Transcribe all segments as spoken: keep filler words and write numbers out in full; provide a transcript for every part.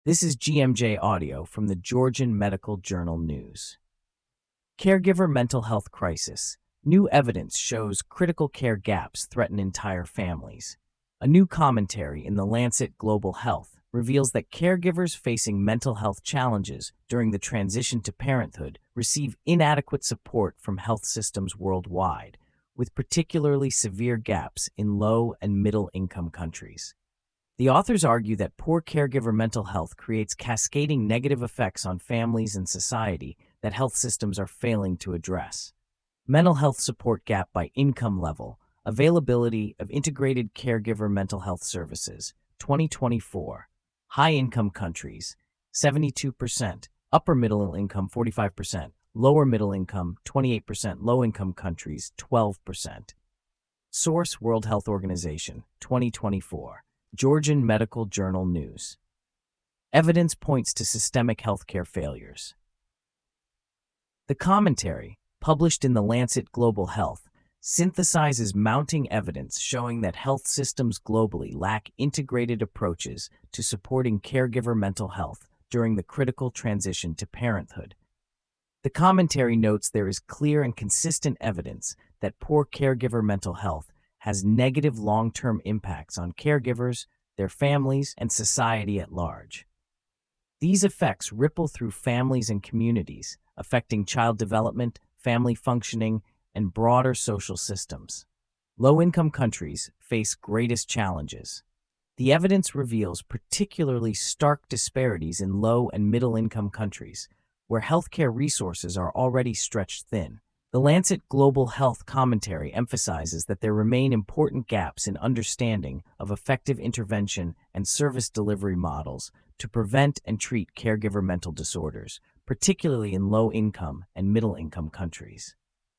This is G M J Audio from the Georgian Medical Journal News. Caregiver mental health crisis. New evidence shows critical care gaps threaten entire families. A new commentary in The Lancet Global Health reveals that caregivers facing mental health challenges during the transition to parenthood receive inadequate support from health systems worldwide, with particularly severe gaps in low and middle-income countries. The authors argue that poor caregiver mental health creates cascading negative effects on families and society that health systems are failing to address. Mental health support gap by income level, availability of integrated caregiver mental health services, twenty twenty-four. High-income countries, seventy-two percent, upper middle income, forty-five percent, lower middle income, twenty-eight percent, low-income countries, twelve percent. Source: World Health Organization, twenty twenty-four. Georgian Medical Journal News. Evidence points to systemic healthcare failures. The commentary, published in The Lancet Global Health, synthesizes mounting evidence showing that health systems globally lack integrated approaches to supporting caregiver mental health during the critical transition to parenthood. The commentary notes there is clear and consistent evidence that poor caregiver mental health has negative long-term impacts on caregivers, their families, and society at large. These effects ripple through families and communities, affecting child development, family functioning, and broader social systems. Low-income countries face greatest challenges. The evidence reveals particularly stark disparities in low- and middle-income countries, where healthcare resources are already stretched thin. The Lancet Global Health commentary emphasizes that there remain important gaps in understanding of effective intervention and service delivery models to prevent and treat caregiver mental disorders, particularly in low-income and middle-income countries.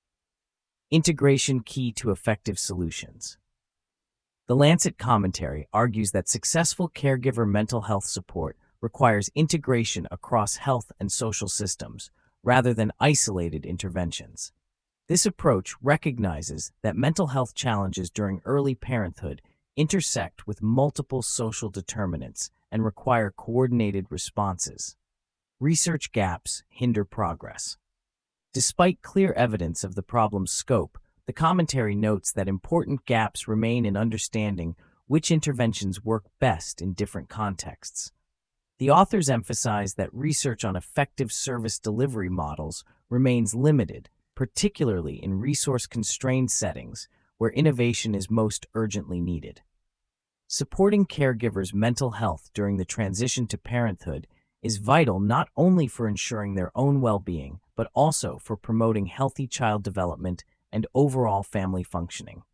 Integration key to effective solutions. The Lancet commentary argues that successful caregiver mental health support requires integration across health and social systems, rather than isolated interventions. This approach recognizes that mental health challenges during early parenthood intersect with multiple social determinants and require coordinated responses. Research gaps hinder progress. Despite clear evidence of the problem's scope, the commentary notes that important gaps remain in understanding which interventions work best in different contexts. The authors emphasize that research on effective service delivery models remains limited, particularly in resource-constrained settings where innovation is most urgently needed. Supporting caregivers' mental health during the transition to parenthood is vital not only for ensuring their own well-being, but also for promoting healthy child development and overall family functioning.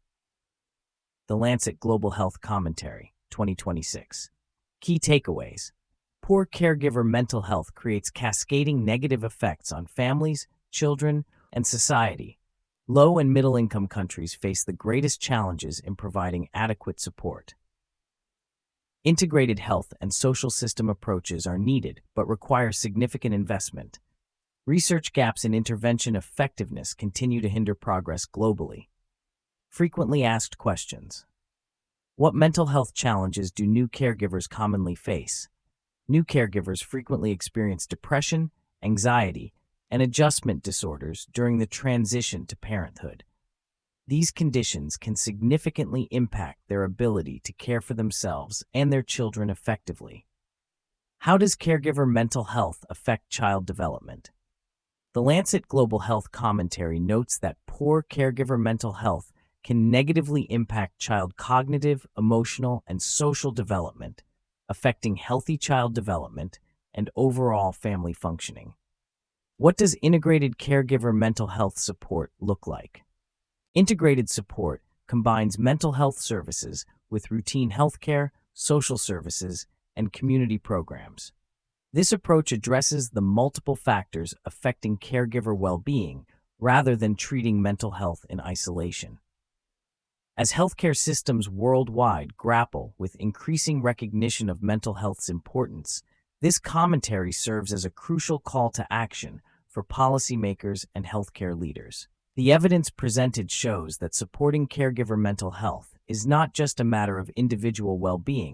The Lancet Global Health Commentary, twenty twenty-six. Key takeaways. Poor caregiver mental health creates cascading negative effects on families, children, and society. Low and middle-income countries face the greatest challenges in providing adequate support. Integrated health and social system approaches are needed but require significant investment. Research gaps in intervention effectiveness continue to hinder progress globally. Frequently asked questions. What mental health challenges do new caregivers commonly face? New caregivers frequently experience depression, anxiety, and adjustment disorders during the transition to parenthood. These conditions can significantly impact their ability to care for themselves and their children effectively. How does caregiver mental health affect child development? The Lancet Global Health commentary notes that poor caregiver mental health can negatively impact child cognitive, emotional, and social development, affecting healthy child development and overall family functioning. What does integrated caregiver mental health support look like? Integrated support combines mental health services with routine healthcare, social services, and community programs. This approach addresses the multiple factors affecting caregiver well-being rather than treating mental health in isolation. As healthcare systems worldwide grapple with increasing recognition of mental health's importance, this commentary serves as a crucial call to action for policymakers and healthcare leaders. The evidence presented shows that supporting caregiver mental health is not just a matter of individual well-being,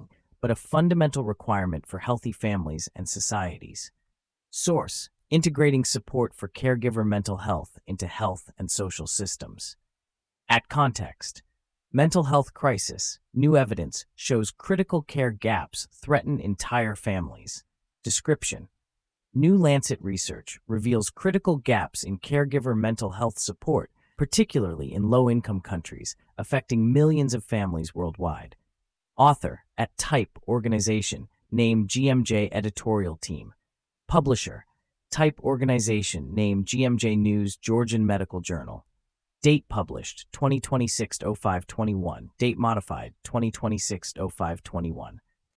but a fundamental requirement for healthy families and societies. Source: Integrating Support for Caregiver Mental Health into Health and Social Systems. At context: Mental health crisis. New evidence shows critical care gaps threaten entire families. Description: New Lancet research reveals critical gaps in caregiver mental health support, particularly in low-income countries, affecting millions of families worldwide. Author: At Type Organization, name G M J Editorial Team. Publisher: Type Organization, name G M J News Georgian Medical Journal. Date published: twenty twenty-six oh five twenty-one. Date modified: twenty twenty-six oh five twenty-one.